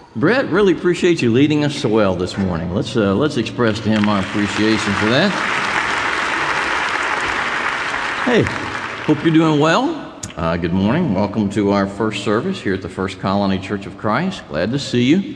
Brett, really appreciate you leading us so well this morning. Let's express to him our appreciation for that. Hey, hope you're doing well. Good morning. Welcome to our first service here at the First Colony Church of Christ. Glad to see you.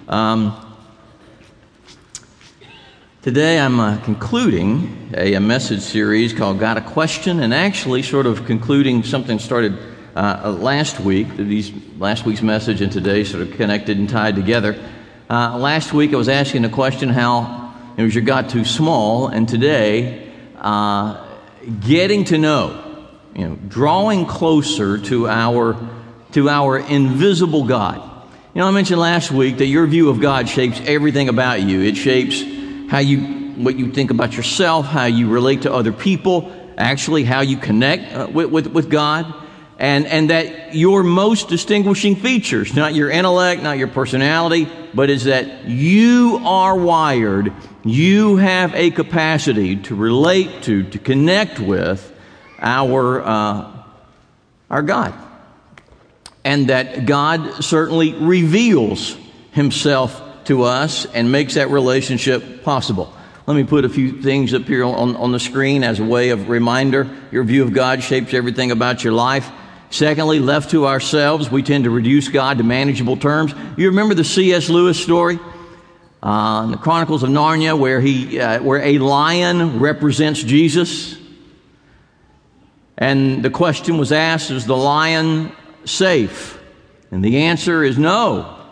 Today I'm concluding a message series called Got a Question, and actually sort of concluding something started last week. Last week's message and today sort of connected and tied together. Last week I was asking the question, how is your God too small? And today, getting to know, drawing closer to our invisible God. I mentioned last week that your view of God shapes everything about you. It shapes what you think about yourself, how you relate to other people, actually how you connect with God. And that your most distinguishing features, not your intellect, not your personality, but is that you are wired, you have a capacity to relate to connect with our God. And that God certainly reveals himself to us and makes that relationship possible. Let me put a few things up here on the screen as a way of reminder. Your view of God shapes everything about your life. Secondly, left to ourselves, we tend to reduce God to manageable terms. You remember the C.S. Lewis story in the Chronicles of Narnia where a lion represents Jesus? And the question was asked, is the lion safe? And the answer is no.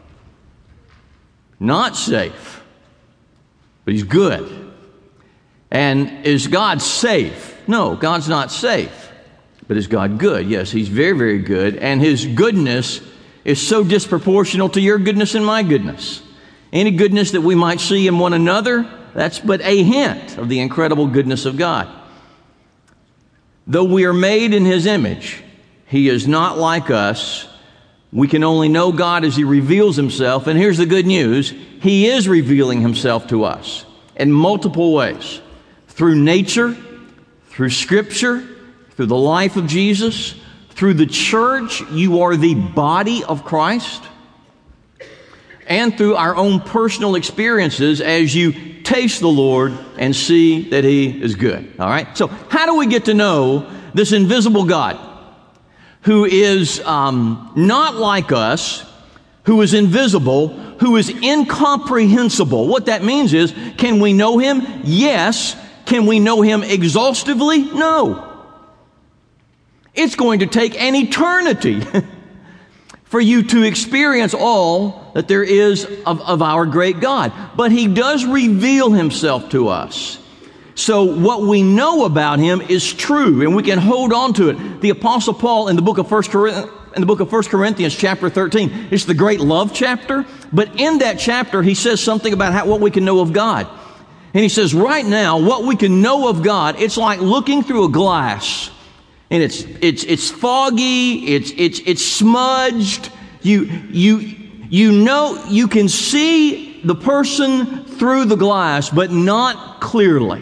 Not safe. But he's good. And is God safe? No, God's not safe. But is God good? Yes, he's very, very good. And his goodness is so disproportional to your goodness and my goodness. Any goodness that we might see in one another, that's but a hint of the incredible goodness of God. Though we are made in his image, he is not like us. We can only know God as he reveals himself. And here's the good news. He is revealing himself to us in multiple ways. Through nature, through Scripture, through the life of Jesus, through the church. You are the body of Christ. And through our own personal experiences as you taste the Lord and see that he is good. All right? So how do we get to know this invisible God who is not like us, who is invisible, who is incomprehensible? What that means is, can we know him? Yes. Can we know him exhaustively? No. It's going to take an eternity for you to experience all that there is of our great God. But he does reveal himself to us. So what we know about him is true, and we can hold on to it. The Apostle Paul in the book of 1 Corinthians chapter 13, it's the great love chapter. But in that chapter, he says something about what we can know of God. And he says, right now, what we can know of God, it's like looking through a glass. And it's foggy, it's smudged. You know you can see the person through the glass, but not clearly.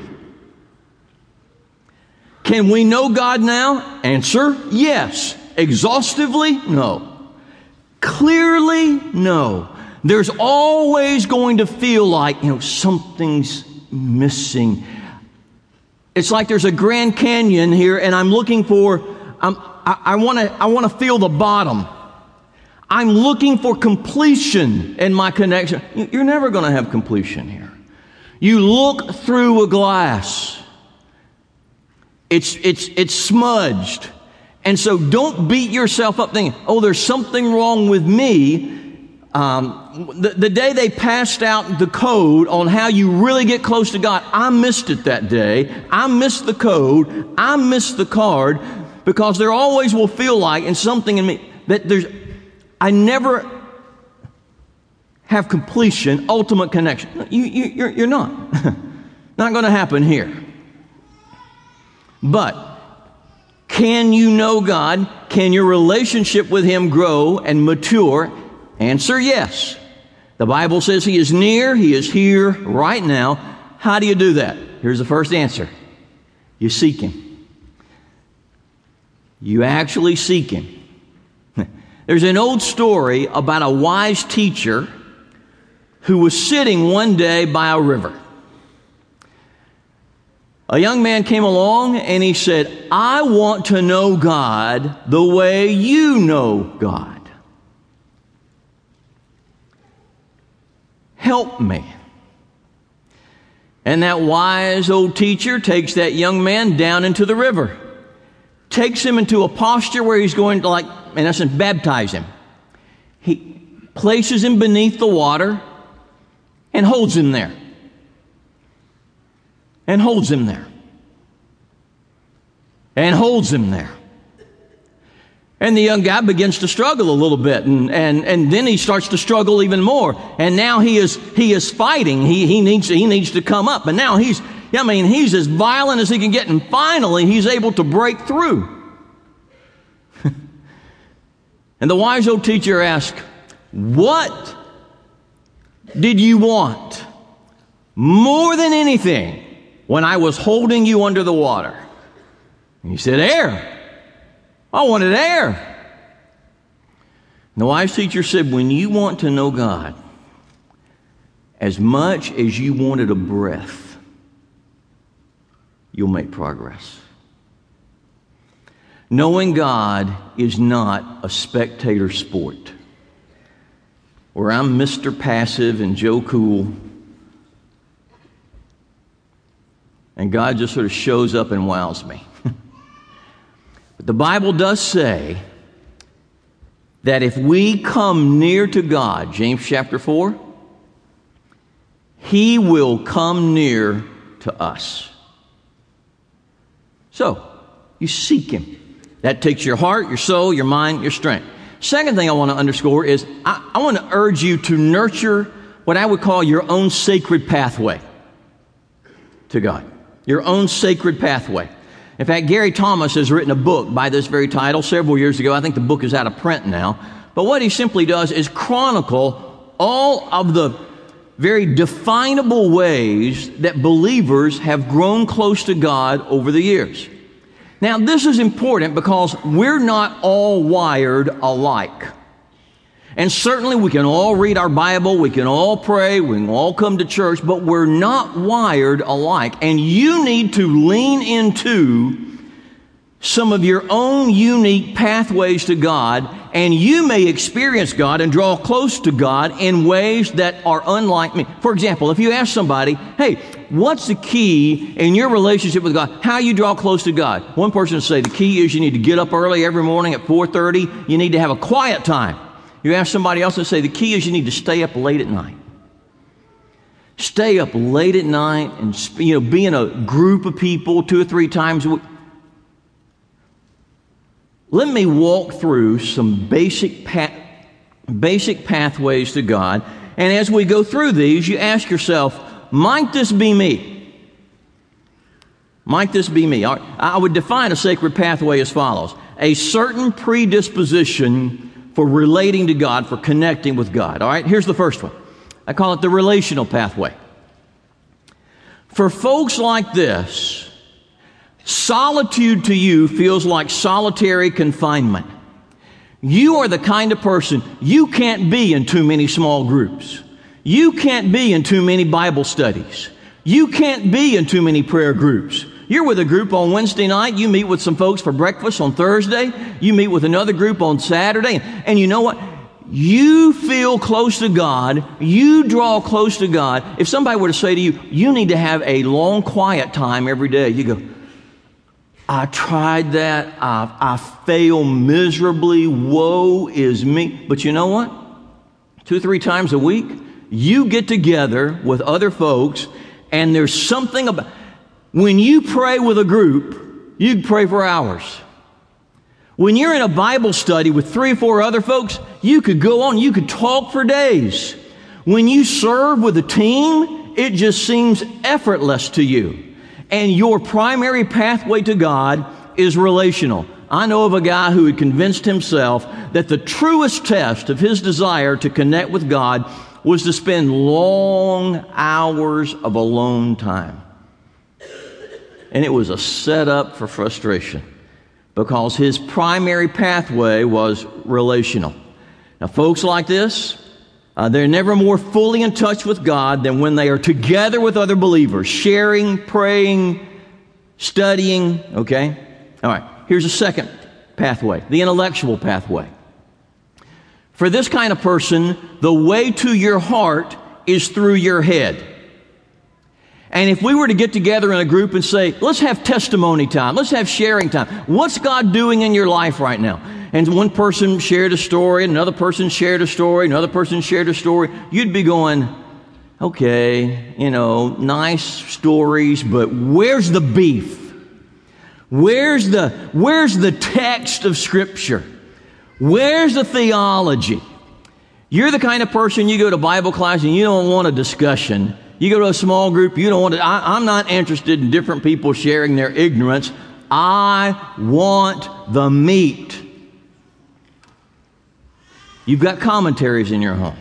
Can we know God now? Answer, yes. Exhaustively? No. Clearly? No. There's always going to feel like, something's missing. It's like there's a Grand Canyon here, and I'm looking for, I want to feel the bottom. I'm looking for completion in my connection. You're never going to have completion here. You look through a glass. It's smudged. And so don't beat yourself up thinking, there's something wrong with me. The day they passed out the code on how you really get close to God, I missed it that day. I missed the code. I missed the card, because there always will feel like, and something in me, that I never have completion, ultimate connection. You're not. Not going to happen here. But can you know God? Can your relationship with him grow and mature? Answer, yes. The Bible says he is near, he is here right now. How do you do that? Here's the first answer. You seek him. You actually seek him. There's an old story about a wise teacher who was sitting one day by a river. A young man came along and he said, "I want to know God the way you know God. Help me." And that wise old teacher takes that young man down into the river, takes him into a posture where he's going to, like, in essence, baptize him. He places him beneath the water and holds him there. And holds him there. And holds him there. And the young guy begins to struggle a little bit, and then he starts to struggle even more. And now he is fighting. He needs to come up. And now he's as violent as he can get, and finally he's able to break through. And the wise old teacher asked, "What did you want more than anything when I was holding you under the water?" And he said, "Air. I wanted air." And the wise teacher said, when you want to know God as much as you wanted a breath, you'll make progress. Knowing God is not a spectator sport where I'm Mr. Passive and Joe Cool, and God just sort of shows up and wows me. But the Bible does say that if we come near to God, James chapter 4, He will come near to us. So, you seek Him. That takes your heart, your soul, your mind, your strength. Second thing I want to underscore is I want to urge you to nurture what I would call your own sacred pathway to God. Your own sacred pathway. In fact, Gary Thomas has written a book by this very title several years ago. I think the book is out of print now. But what he simply does is chronicle all of the very definable ways that believers have grown close to God over the years. Now, this is important because we're not all wired alike. And certainly we can all read our Bible, we can all pray, we can all come to church, but we're not wired alike. And you need to lean into some of your own unique pathways to God, and you may experience God and draw close to God in ways that are unlike me. For example, if you ask somebody, "Hey, what's the key in your relationship with God? How you draw close to God?" One person will say the key is you need to get up early every morning at 4:30. You need to have a quiet time. You ask somebody else and say the key is you need to stay up late at night. Stay up late at night and be in a group of people 2 or 3 times a week. Let me walk through some basic pathways to God. And as we go through these, you ask yourself, might this be me? Might this be me? I would define a sacred pathway as follows. A certain predisposition for relating to God, for connecting with God. All right, here's the first one. I call it the relational pathway. For folks like this, solitude to you feels like solitary confinement. You are the kind of person, you can't be in too many small groups. You can't be in too many Bible studies. You can't be in too many prayer groups. You're with a group on Wednesday night. You meet with some folks for breakfast on Thursday. You meet with another group on Saturday. And you know what? You feel close to God. You draw close to God. If somebody were to say to you, you need to have a long quiet time every day, you go, I tried that. I fail miserably. Woe is me. But you know what? 2 or 3 times a week, you get together with other folks, and there's something about... When you pray with a group, you can pray for hours. When you're in a Bible study with 3 or 4 other folks, you could go on, you could talk for days. When you serve with a team, it just seems effortless to you. And your primary pathway to God is relational. I know of a guy who had convinced himself that the truest test of his desire to connect with God was to spend long hours of alone time. And it was a setup for frustration. because his primary pathway was relational. Now, folks like this, they're never more fully in touch with God than when they are together with other believers, sharing, praying, studying, okay? All right, here's a second pathway, the intellectual pathway. For this kind of person, the way to your heart is through your head. And if we were to get together in a group and say, let's have testimony time, let's have sharing time. What's God doing in your life right now? And one person shared a story, another person shared a story, another person shared a story. You'd be going, okay, nice stories, but where's the beef? Where's the text of Scripture? Where's the theology? You're the kind of person, you go to Bible class and you don't want a discussion. You go to a small group, you don't want to, I'm not interested in different people sharing their ignorance. I want the meat. You've got commentaries in your home.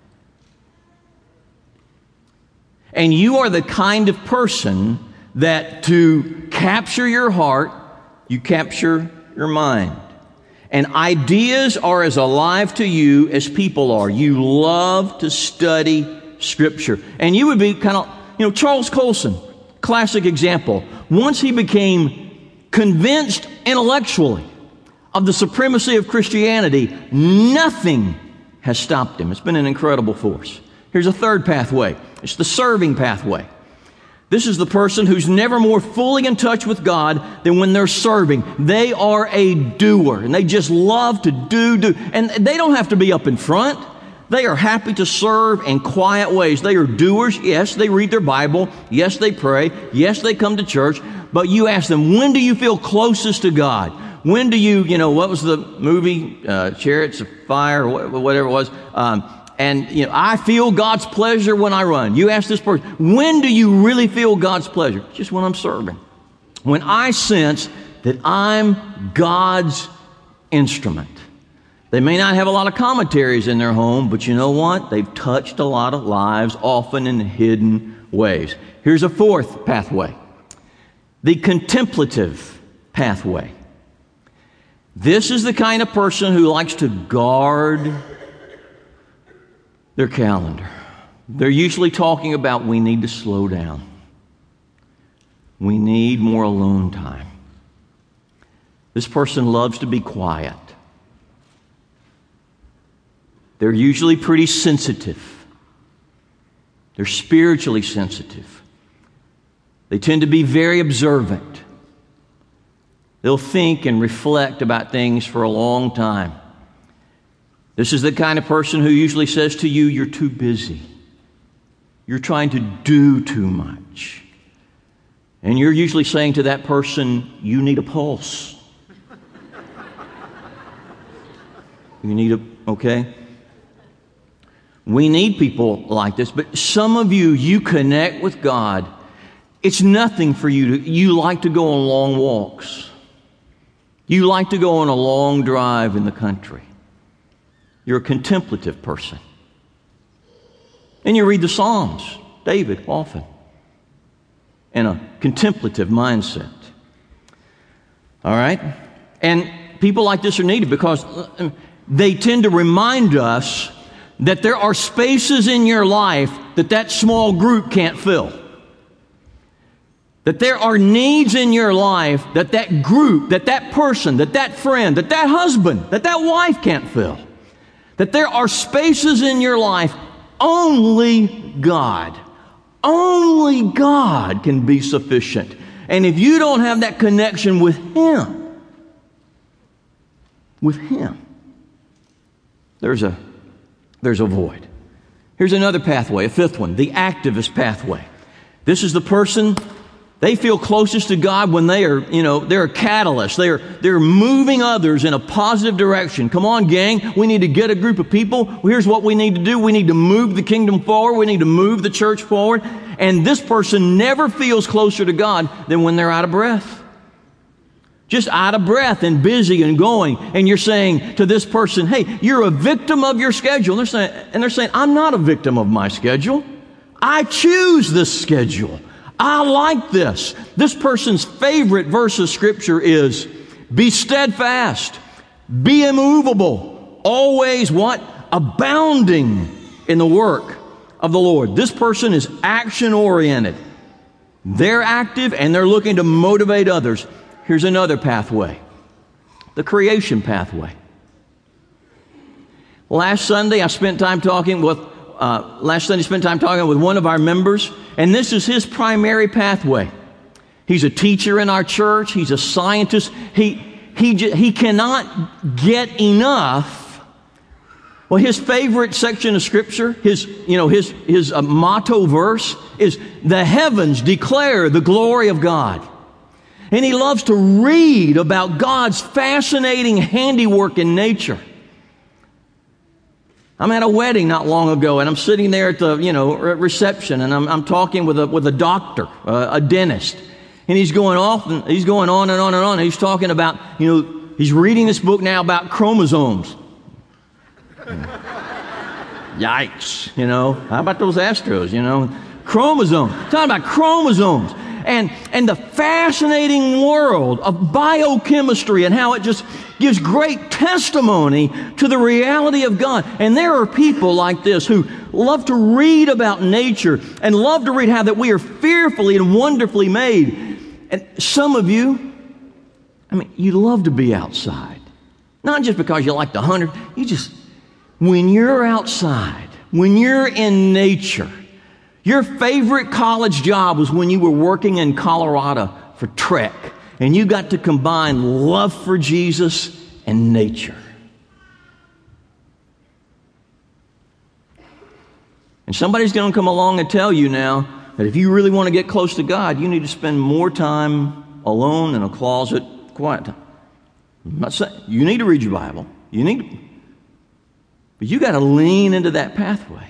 And you are the kind of person that to capture your heart, you capture your mind. And ideas are as alive to you as people are. You love to study Scripture. And you would be kind of, Charles Colson, classic example. Once he became convinced intellectually of the supremacy of Christianity, nothing has stopped him. It's been an incredible force. Here's a third pathway. It's the serving pathway. This is the person who's never more fully in touch with God than when they're serving. They are a doer, and they just love to do. And they don't have to be up in front. They are happy to serve in quiet ways. They are doers. Yes, they read their Bible. Yes, they pray. Yes, they come to church. But you ask them, when do you feel closest to God? When do you, what was the movie, Chariots of Fire, or whatever it was? I feel God's pleasure when I run. You ask this person, when do you really feel God's pleasure? Just when I'm serving. When I sense that I'm God's instrument. They may not have a lot of commentaries in their home, but you know what? They've touched a lot of lives, often in hidden ways. Here's a fourth pathway. The contemplative pathway. This is the kind of person who likes to guard their calendar. They're usually talking about we need to slow down. We need more alone time. This person loves to be quiet. They're usually pretty sensitive. They're spiritually sensitive. They tend to be very observant. They'll think and reflect about things for a long time. This is the kind of person who usually says to you, you're too busy. You're trying to do too much. And you're usually saying to that person, you need a pulse. Okay? We need people like this, but some of you connect with God. It's nothing for you you like to go on long walks. You like to go on a long drive in the country. You're a contemplative person. And you read the Psalms, David, often, in a contemplative mindset. All right? And people like this are needed because they tend to remind us that there are spaces in your life that small group can't fill. That there are needs in your life that group, that person, that friend, that husband, that wife can't fill. That there are spaces in your life only God can be sufficient. And if you don't have that connection with Him, there's a void. Here's another pathway, a fifth one, the activist pathway. This is the person, they feel closest to God when they are, they're a catalyst. They're moving others in a positive direction. Come on, gang, we need to get a group of people. Here's what we need to do. We need to move the kingdom forward. We need to move the church forward. And this person never feels closer to God than when they're out of breath. Just out of breath and busy and going. And you're saying to this person, hey, you're a victim of your schedule. And they're saying, I'm not a victim of my schedule. I choose this schedule. I like this. This person's favorite verse of Scripture is, Be steadfast. Be immovable. Always what? Abounding in the work of the Lord. This person is action-oriented. They're active and they're looking to motivate others. Here's another pathway. The creation pathway. Last Sunday I spent time talking with one of our members, and this is his primary pathway. He's a teacher in our church. He's a scientist. He cannot get enough. Well, his favorite section of Scripture, his motto verse is, "The heavens declare the glory of God." And he loves to read about God's fascinating handiwork in nature. I'm at a wedding not long ago, and I'm sitting there at the reception, and I'm talking with a doctor, a dentist, and he's going on and on and on and on. He's talking about he's reading this book now about chromosomes. Yikes! How about those Astros? Chromosomes. Talking about chromosomes. And the fascinating world of biochemistry and how it just gives great testimony to the reality of God. And there are people like this who love to read about nature and love to read how that we are fearfully and wonderfully made. And some of you, you love to be outside. Not just because you like to hunt. When you're outside, when you're in nature, your favorite college job was when you were working in Colorado for Trek, and you got to combine love for Jesus and nature. And somebody's going to come along and tell you now that if you really want to get close to God, you need to spend more time alone in a closet, quiet time. I'm not saying you need to read your Bible. But you got to lean into that pathway.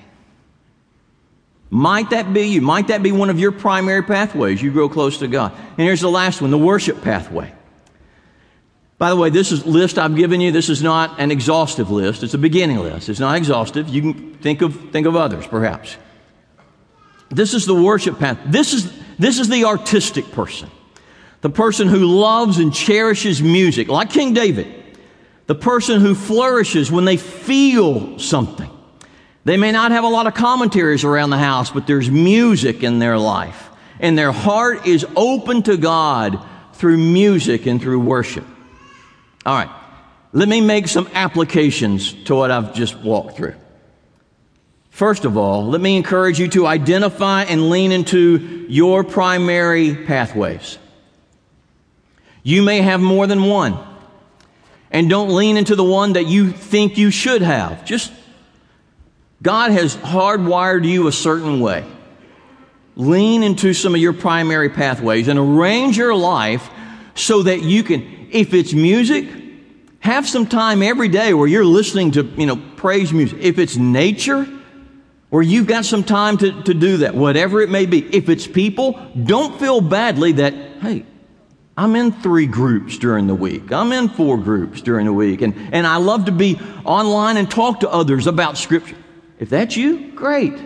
Might that be you? Might that be one of your primary pathways you grow close to God? And here's the last one, the worship pathway. By the way, this is list I've given you. This is not an exhaustive list. It's a beginning list. It's not exhaustive. You can think of others, perhaps. This is the worship path. This is the artistic person. The person who loves and cherishes music, like King David. The person who flourishes when they feel something. They may not have a lot of commentaries around the house, but there's music in their life. And their heart is open to God through music and through worship. All right, let me make some applications to what I've just walked through. First of all, let me encourage you to identify and lean into your primary pathways. You may have more than one. And don't lean into the one that you think you should have. God has hardwired you a certain way. Lean into some of your primary pathways and arrange your life so that you can, if it's music, have some time every day where you're listening to, praise music. If it's nature, where you've got some time to do that, whatever it may be. If it's people, don't feel badly that, hey, I'm in 3 groups during the week. I'm in 4 groups during the week. And I love to be online and talk to others about Scripture. If that's you, great.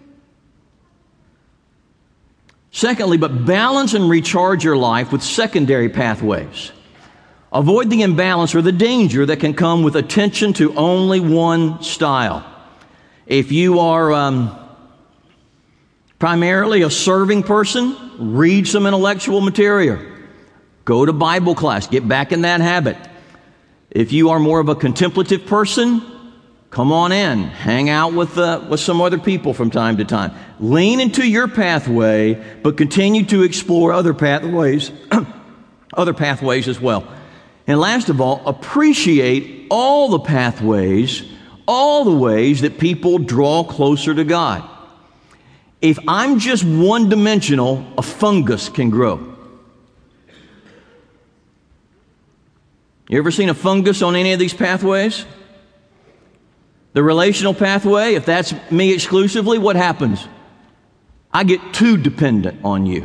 Secondly, but balance and recharge your life with secondary pathways. Avoid the imbalance or the danger that can come with attention to only one style. If you are primarily a serving person, read some intellectual material. Go to Bible class. Get back in that habit. If you are more of a contemplative person, come on in. Hang out with some other people from time to time. Lean into your pathway, but continue to explore other pathways, other pathways as well. And last of all, appreciate all the pathways, all the ways that people draw closer to God. If I'm just one-dimensional, a fungus can grow. You ever seen a fungus on any of these pathways? The relational pathway, if that's me exclusively, what happens? I get too dependent on you.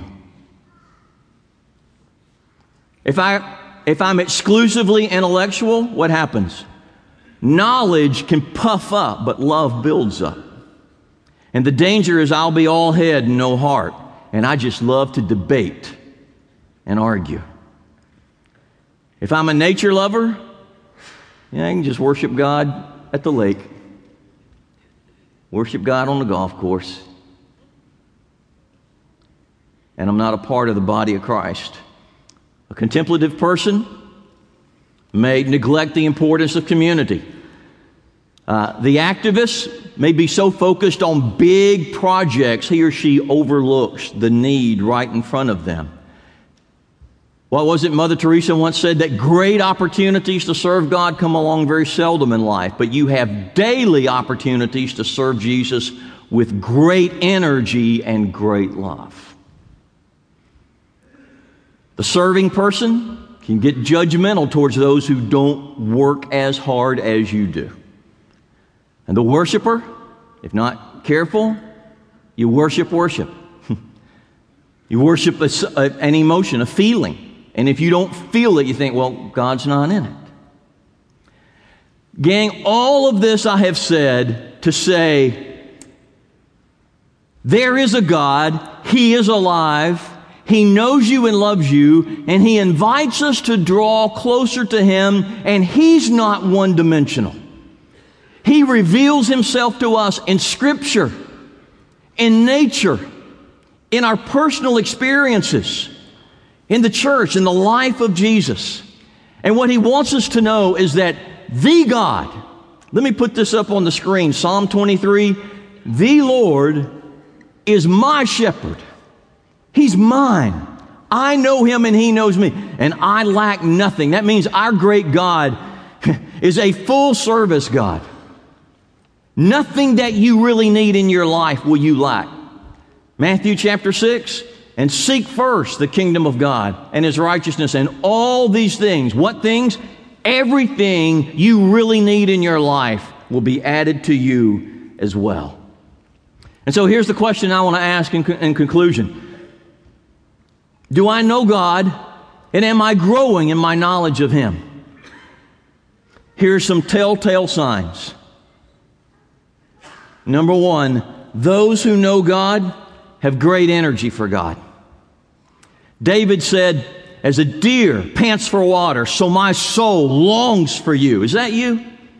If I'm exclusively intellectual, what happens? Knowledge can puff up, but love builds up. And the danger is I'll be all head and no heart, and I just love to debate and argue. If I'm a nature lover, yeah, I can just worship God at the lake. Worship God on the golf course. And I'm not a part of the body of Christ. A contemplative person may neglect the importance of community. The activist may be so focused on big projects, he or she overlooks the need right in front of them. What was it Mother Teresa once said? That great opportunities to serve God come along very seldom in life, but you have daily opportunities to serve Jesus with great energy and great love. The serving person can get judgmental towards those who don't work as hard as you do. And the worshiper, if not careful, you worship worship. You worship an emotion, a feeling. And if you don't feel it, you think, well, God's not in it. Gang, all of this I have said to say, there is a God, He is alive, He knows you and loves you, and He invites us to draw closer to Him, and He's not one-dimensional. He reveals Himself to us in Scripture, in nature, in our personal experiences, in the church, in the life of Jesus. And what He wants us to know is that the God, let me put this up on the screen, Psalm 23, the Lord is my shepherd. He's mine. I know Him and He knows me, and I lack nothing. That means our great God is a full-service God. Nothing that you really need in your life will you lack. Matthew chapter 6, and seek first the kingdom of God and His righteousness, and all these things. What things? Everything you really need in your life will be added to you as well. And so here's the question I want to ask in conclusion. Do I know God, and am I growing in my knowledge of Him? Here's some telltale signs. Number one, those who know God have great energy for God. David said, as a deer pants for water, so my soul longs for you. Is that you?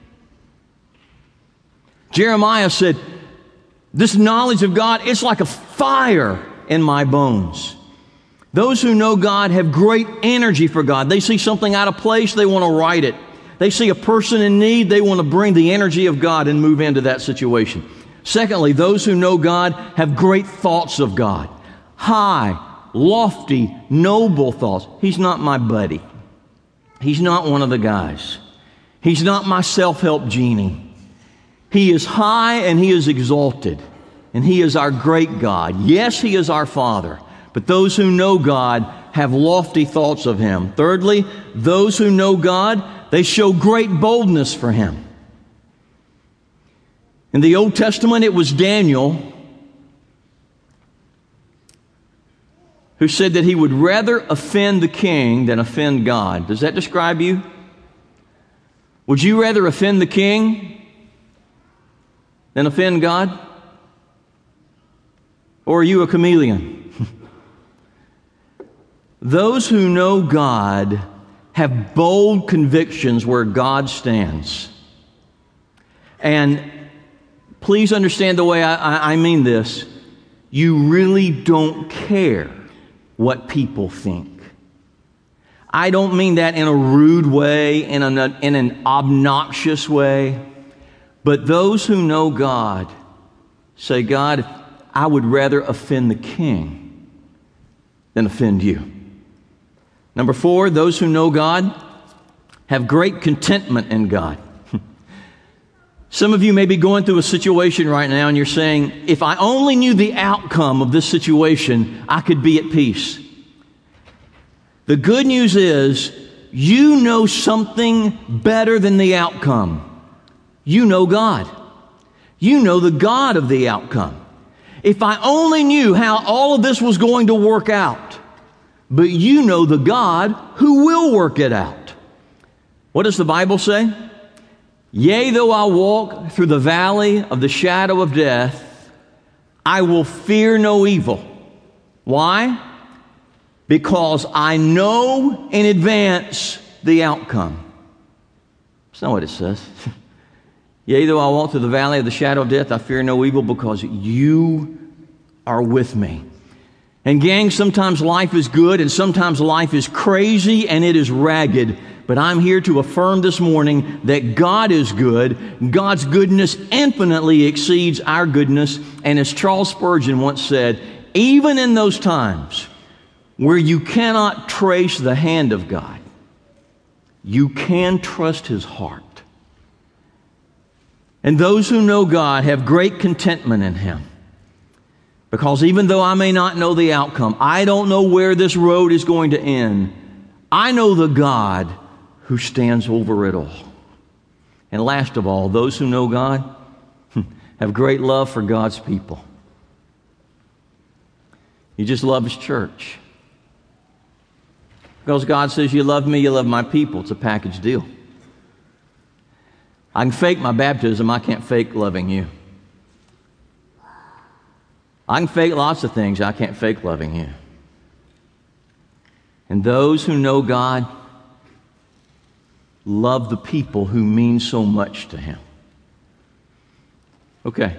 Jeremiah said, this knowledge of God, it's like a fire in my bones. Those who know God have great energy for God. They see something out of place, they want to right it. They see a person in need, they want to bring the energy of God and move into that situation. Secondly, those who know God have great thoughts of God. High, lofty, noble thoughts. He's not my buddy. He's not one of the guys. He's not my self-help genie. He is high and He is exalted. And He is our great God. Yes, He is our Father. But those who know God have lofty thoughts of Him. Thirdly, those who know God, they show great boldness for Him. In the Old Testament, it was Daniel who said that he would rather offend the king than offend God. Does that describe you? Would you rather offend the king than offend God? Or are you a chameleon? Those who know God have bold convictions where God stands. And please understand the way I mean this. You really don't care what people think. I don't mean that in a rude way, in an obnoxious way. But those who know God say, God, I would rather offend the king than offend you. Number 4, those who know God have great contentment in God. Some of you may be going through a situation right now and you're saying, if I only knew the outcome of this situation, I could be at peace. The good news is, you know something better than the outcome. You know God. You know the God of the outcome. If I only knew how all of this was going to work out, but you know the God who will work it out. What does the Bible say? Yea, though I walk through the valley of the shadow of death, I will fear no evil. Why? Because I know in advance the outcome. That's not what it says. Yea, though I walk through the valley of the shadow of death, I fear no evil because you are with me. And gang, sometimes life is good and sometimes life is crazy and it is ragged. But I'm here to affirm this morning that God is good. God's goodness infinitely exceeds our goodness. And as Charles Spurgeon once said, even in those times where you cannot trace the hand of God, you can trust His heart. And those who know God have great contentment in Him. Because even though I may not know the outcome, I don't know where this road is going to end, I know the God who stands over it all. And last of all, those who know God have great love for God's people. You just love His church. Because God says, you love me, you love my people. It's a package deal. I can fake my baptism, I can't fake loving you. I can fake lots of things, I can't fake loving you. And those who know God love the people who mean so much to Him. Okay.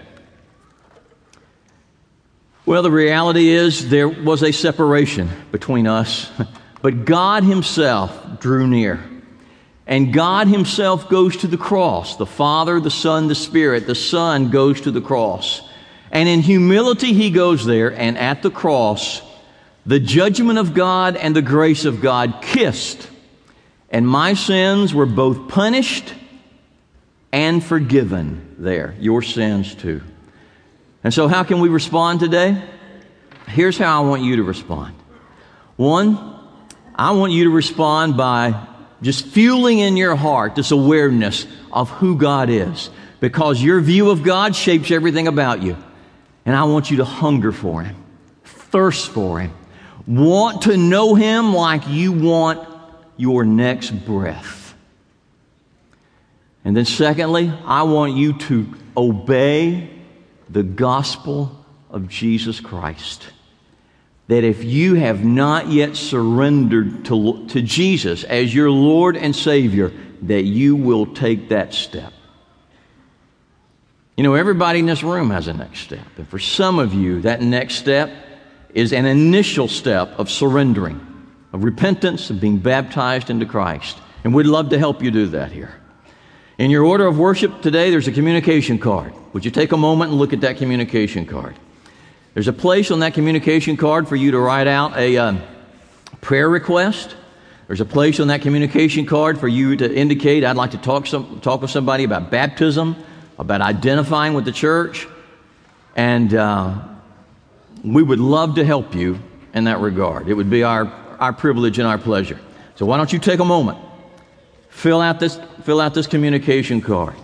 Well, the reality is there was a separation between us, but God Himself drew near. And God Himself goes to the cross. The Father, the Son, the Spirit. The Son goes to the cross. And in humility He goes there, and at the cross, the judgment of God and the grace of God kissed. And my sins were both punished and forgiven there. Your sins too. And so how can we respond today? Here's how I want you to respond. One, I want you to respond by just fueling in your heart this awareness of who God is. Because your view of God shapes everything about you. And I want you to hunger for Him, thirst for Him, want to know Him like you want your next breath. And then secondly, I want you to obey the gospel of Jesus Christ. That if you have not yet surrendered to Jesus as your Lord and Savior, that you will take that step. You know, everybody in this room has a next step. And for some of you, that next step is an initial step of surrendering, of repentance, of being baptized into Christ. And we'd love to help you do that here. In your order of worship today, there's a communication card. Would you take a moment and look at that communication card? There's a place on that communication card for you to write out a prayer request. There's a place on that communication card for you to indicate, I'd like to talk with somebody about baptism, about identifying with the church, and we would love to help you in that regard. It would be our privilege and our pleasure. So why don't you take a moment, fill out this communication card.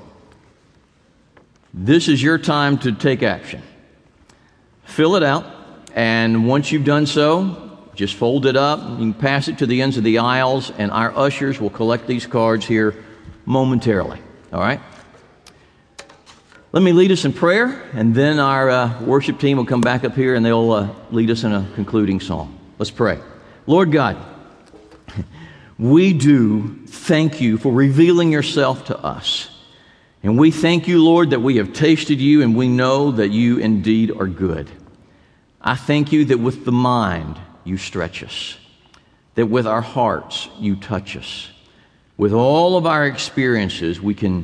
This is your time to take action. Fill it out, and once you've done so, just fold it up. You can pass it to the ends of the aisles, and our ushers will collect these cards here momentarily. All right? Let me lead us in prayer, and then our worship team will come back up here, and they'll lead us in a concluding song. Let's pray. Lord God, we do thank You for revealing Yourself to us. And we thank You, Lord, that we have tasted You, and we know that You indeed are good. I thank You that with the mind You stretch us, that with our hearts You touch us. With all of our experiences,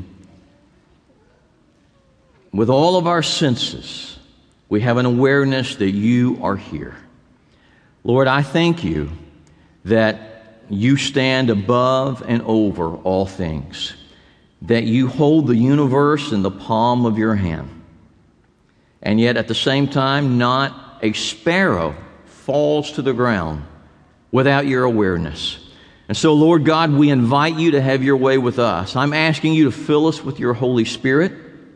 with all of our senses, we have an awareness that You are here. Lord, I thank You that You stand above and over all things, that You hold the universe in the palm of Your hand, and yet at the same time, not a sparrow falls to the ground without Your awareness. And so, Lord God, we invite You to have Your way with us. I'm asking You to fill us with Your Holy Spirit.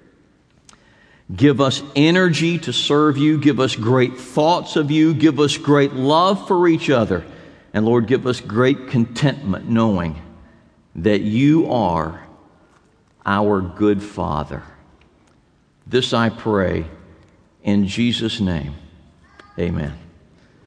Give us energy to serve You. Give us great thoughts of You. Give us great love for each other. And Lord, give us great contentment knowing that You are our good Father. This I pray in Jesus' name. Amen.